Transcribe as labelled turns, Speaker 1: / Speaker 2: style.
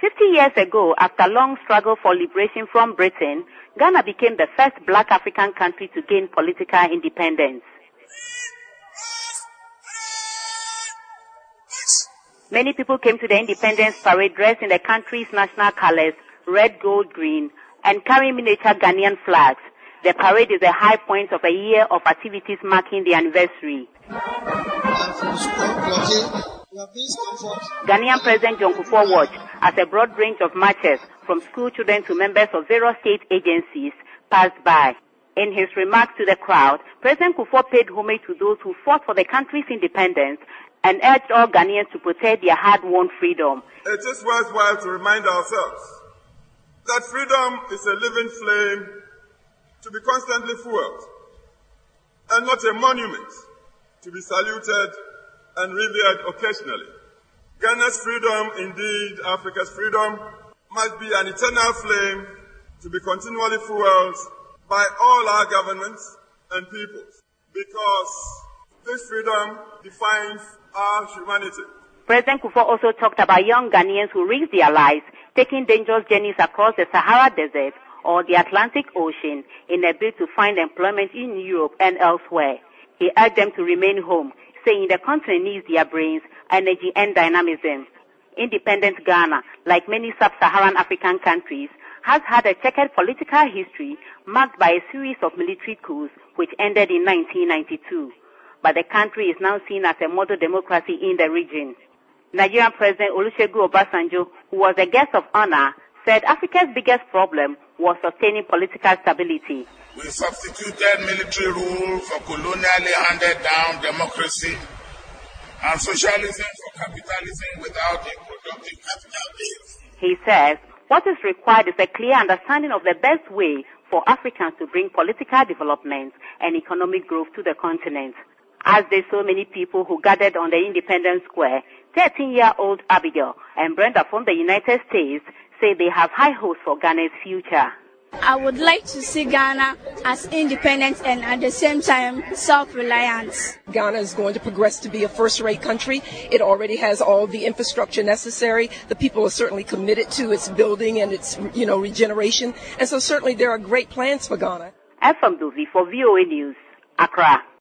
Speaker 1: 50 years ago, after a long struggle for liberation from Britain, Ghana became the first black African country to gain political independence. Many people came to the Independence Parade dressed in the country's national colors, red, gold, green, and carrying miniature Ghanaian flags. The parade is a high point of a year of activities marking the anniversary. Ghanaian President John Kufuor watched as a broad range of marchers, from school children to members of various state agencies, passed by. In his remarks to the crowd, President Kufuor paid homage to those who fought for the country's independence and urged all Ghanaians to protect their hard-won freedom.
Speaker 2: It is worthwhile to remind ourselves that freedom is a living flame to be constantly fueled, and not a monument to be saluted and revered occasionally. Ghana's freedom, indeed Africa's freedom, must be an eternal flame to be continually fueled by all our governments and peoples, because this freedom defines our humanity.
Speaker 1: President Kufuor also talked about young Ghanaians who risk their lives taking dangerous journeys across the Sahara Desert or the Atlantic Ocean in a bid to find employment in Europe and elsewhere. He urged them to remain home, saying the continent needs their brains, energy and dynamism. Independent Ghana, like many sub-Saharan African countries, has had a checkered political history marked by a series of military coups which ended in 1992. But the country is now seen as a model democracy in the region. Nigerian President Olusegun Obasanjo, who was a guest of honor, said Africa's biggest problem was sustaining political stability.
Speaker 3: We substituted military rule for colonially handed down democracy and socialism for capitalism without a productive capital base.
Speaker 1: He says what is required is a clear understanding of the best way for Africans to bring political development and economic growth to the continent. As there's so many people who gathered on the Independence Square, 13-year-old Abigail and Brenda from the United States say they have high hopes for Ghana's future.
Speaker 4: I would like to see Ghana as independent and at the same time self-reliant.
Speaker 5: Ghana is going to progress to be a first-rate country. It already has all the infrastructure necessary. The people are certainly committed to its building and its, regeneration. And so certainly there are great plans for Ghana.
Speaker 1: I'm from Dovi for VOA News, Accra.